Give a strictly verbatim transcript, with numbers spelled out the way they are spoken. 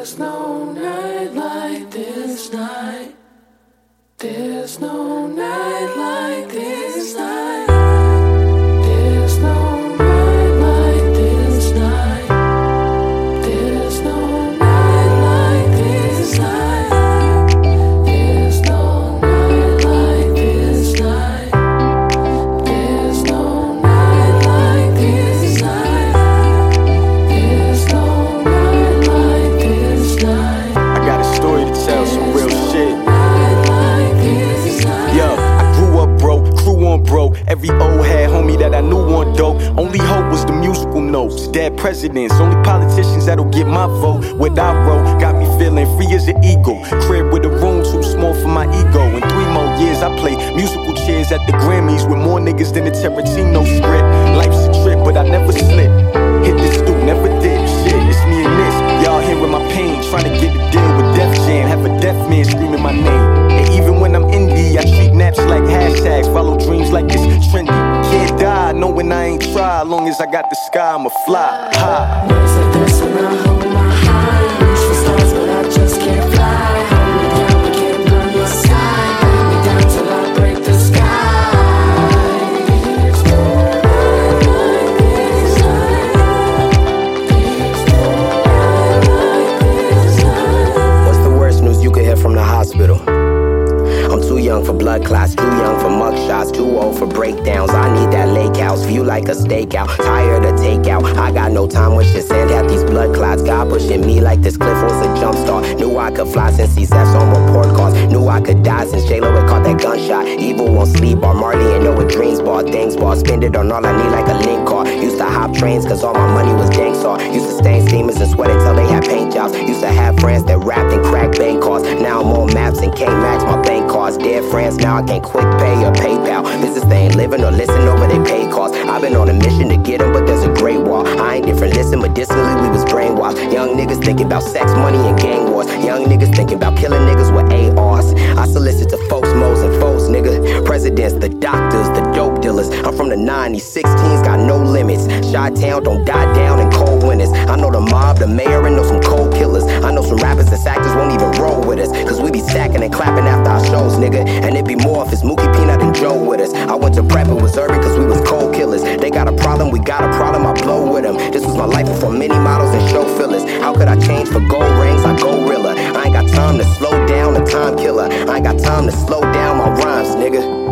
There's no night like this night. There's no night like this night. There's no night like this night. There's no night like this night. There's no night like this night. There's no night like this night. There's no night like this night. I got a story to tell, some real shit. Yo, I grew up broke, crew on broke. Every old head homie that I knew on dope. Only hope was the musical notes. Dead presidents, only politicians that'll get my vote. What I wrote got me feeling free as an eagle. Crib with a room too small for my ego. In three more years I play musical chairs at the Grammys with more niggas than a Tarantino script. Life's a trip, but I never slip. Hit the stoop, never did shit. It's me and this, y'all hearing my pain. Trying to get a deal with Def Jam. Have a deaf man screaming my name. And even when I'm indie, I treat naps like hashtags. Follow dreams like it's trendy. Can't die knowing I ain't try. Long as I got the sky, I'ma fly high. Days like this when I hold my high. Reach for stars, but I just can't fly. Hold me down, but can't burn my sky. Hold me down till I break the sky. There's no night like this night. There's no night like this night. What's the worst news you could hear from the hospital? I'm too young for blood clots, too young for mugshots, too old for breakdowns. I need that lake house, view like a stakeout, tired of takeout. I got no time with shit, send out these blood clots. God pushing me like this cliff was a jump start. Knew I could fly since C F's on report cards. Knew I could die since J-Lo had caught that gunshot. Evil won't sleep, bar Marley ain't know what dreams bar. Things bar, spend it on all I need like a link card. Used to hop trains cause all my money was gang saw. Used to stain steamers and sweat until they had paint jobs. Used to have friends that rapped and cracked bank cards. Now I'm on maps and can't match my bank cards. Dead friends, now I can't quick pay or PayPal. Business they ain't living or listen over they pay costs. I've been on a mission to get them, but there's a great wall. I ain't different, listen, medicinally we was brainwashed. Young niggas thinking about sex, money, and gang wars. Young niggas thinking about killing niggas with A Rs. I solicit to folks, mo's, and folks, nigga. Presidents, the doctors, the dope dealers. I'm from the nineties, sixteens, got no limits. Chi-town don't die down in cold winters. I know the mob, the mayor, and know some cold killers. I know some rappers and actors won't even roll with us. Cause we be stacking and clapping after our shows, nigga. And it be more if it's Mookie Peanut and Joe with us. I went to prep, it was urban cause we was cold killers. They got a problem, we got a problem, I blow with them. This was my life before mini models and show fillers. How could I change for gold rings? I gorilla. I ain't got time to slow down, a time killer. I ain't got time to slow down my rhymes, nigga.